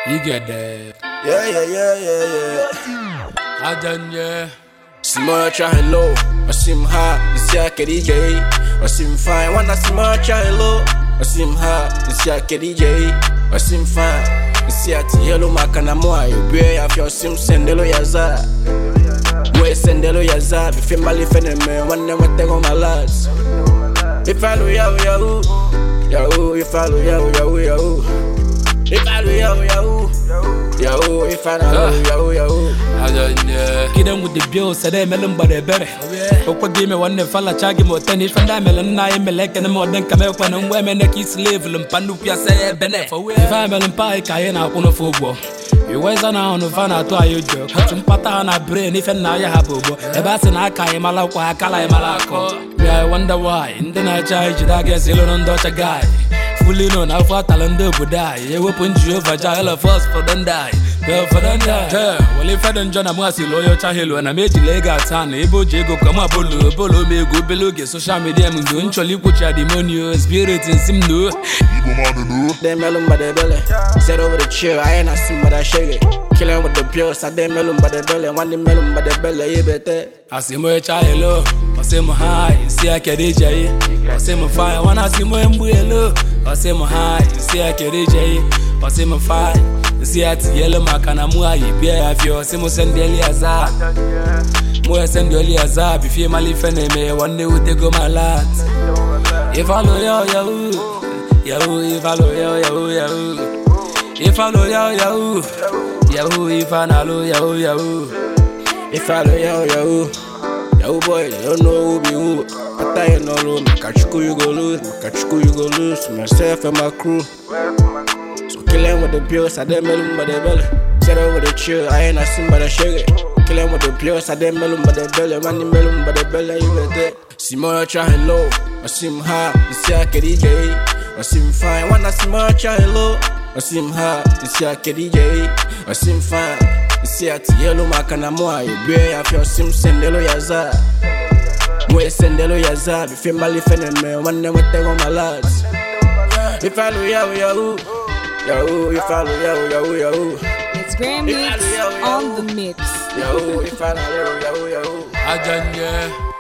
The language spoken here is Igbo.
You get that? Yeah. I done, yeah. Small trying low, I seem high, this year KDJ. I seem fine, when I small trying low, I seem high, this year KDJ. I seem fine, this year Yellow Macanamoa, you bear of your sim sendelo yaza. Boy sendelo yaza, if you mali feneme, one them with on my lads. If I know yahoo, you follow yahoo. If I know yahoo, if I know yahoo. I done, yeah. Get them with the bills, say they melon but they better. What give me one fella charging more tennis from that melon, I am electing more than come up when I'm women that keep slave and Pandupia say Bene. If I'm melon pie, I ain't out on a football. You was on the fan out to you joke. Some patana brain if and now you have a bass and I can't malako, I call him malako. I wonder why, in the night I guess you don't dodge a guy. Fully known how far talent would die. You open you over Jala first for them die. Girl for them die. Well, if I don't join a mercy lawyer, Chahilo, and I made you leg out town, Ebo Jago, come up, Bolo, me go below, get social media, and don't you put your demonio spirit in some new. They melon by the belly. Set over the chair, I ain't seen but I shake it. Killing with the pills, I they melon by the belly. One the melon by the belly, you better. I see my child, I see my high, see I can DJ. I see my fire, when I see my umbrella. I see my high, see I can DJ. I see my fire, see I Yellow Macanamoa, you bear of your Simo Sendeli Azar. More Sendeli Azar, if you mali feneme, one day would they go my lads. If I know yahoo, if I know yahoo. If I know yahoo, if I know yahoo. If I know yahoo boy, you don't know who be who. I tell you no loan, catch you go lose, myself and my crew. So kill him with the pills, I didn't melon by the belly. Set over the chill, I ain't seen but I shake it. Kill him with the pills, I didn't melon by the belly. Man, the melon by the belly, you better. See more trying low, I seem high, this year KDJ. I seem fine, when I see more trying low. I seem high, this year KDJ. I seem fine. See at Yellow Macanamoa, you bear of your sim sendelo yaza. Boy sendelo yaza, if you mali feneme, one them with on my lads. If I know yahoo, if I know yahoo. It's Grand Mix on the mix. If I know yahoo. I done, yeah.